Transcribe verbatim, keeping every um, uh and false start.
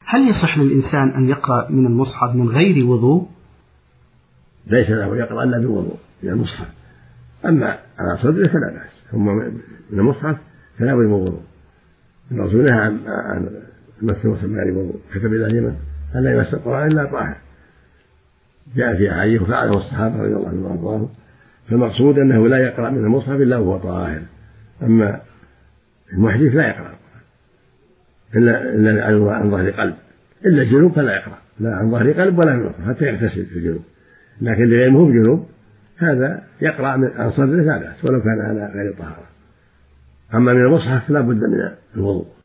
هل يصح للإنسان أن يقرأ من المصحف من غير وضوء؟ ليس له يقرأ إلا بوضوء من المصحف، أما على صدره فلا بأس. ثم من المصحف فلا بد من وضوء. الرسول نهى عن مس المصحف من غير وضوء، كتب إلى اليمن ألا يمس القرآن إلا طاهر، جاء في أحاديث وفعله الصحابة رضي الله عنهم وأرضاهم. فالمقصود أنه لا يقرأ من المصحف إلا وهو طاهر. أما المحدث لا يقرأ إلا إلا عن ظهر قلب، إلا الجنوب فلا يقرأ لا عن ظهر قلب ولا من المصحف حتى يغتسل في الجنوب. لكن لعلمه بجنوب هذا يقرأ عن صدره لا بأس ولو كان على غير طهارة. أما من المصحف لا بد من الوضوء.